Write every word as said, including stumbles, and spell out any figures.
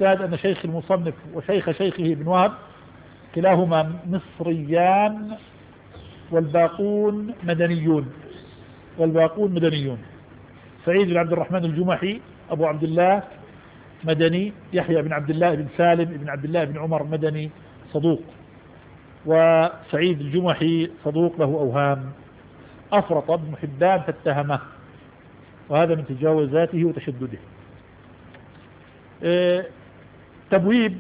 يحتاج أن شيخ المصنف وشيخ شيخه ابن وهب كلاهما مصريان والباقون مدنيون والباقون مدنيون. سعيد بن عبد الرحمن الجمحي أبو عبد الله مدني، يحيى بن عبد الله بن سالم بن عبد الله بن عمر مدني صدوق، وسعيد الجمحي صدوق له أوهام، أفرط ابن حبان فاتهمه، وهذا من تجاوزاته وتشدده. اه تبويب